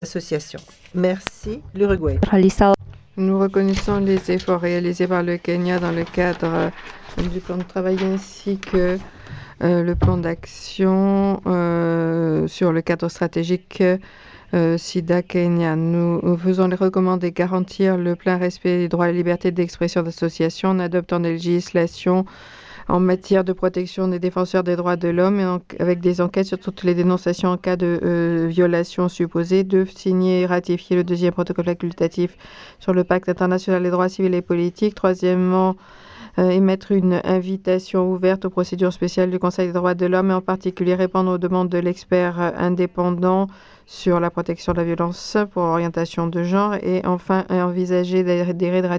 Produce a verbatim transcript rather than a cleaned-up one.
association. Merci, l'Uruguay. Nous reconnaissons les efforts réalisés par le Kenya dans le cadre euh, du plan de travail ainsi que euh, le plan d'action euh, sur le cadre stratégique euh, SIDA Kenya. Nous faisons les recommandes et garantir le plein respect des droits et libertés d'expression d'association en adoptant des législations en matière de protection des défenseurs des droits de l'homme et en, avec des enquêtes sur toutes les dénonciations en cas de euh, violation supposée, de signer et ratifier le deuxième protocole facultatif sur le pacte international des droits civils et politiques. Troisièmement, euh, émettre une invitation ouverte aux procédures spéciales du Conseil des droits de l'homme et en particulier répondre aux demandes de l'expert indépendant sur la protection de la violence pour orientation de genre et enfin envisager d'adhérer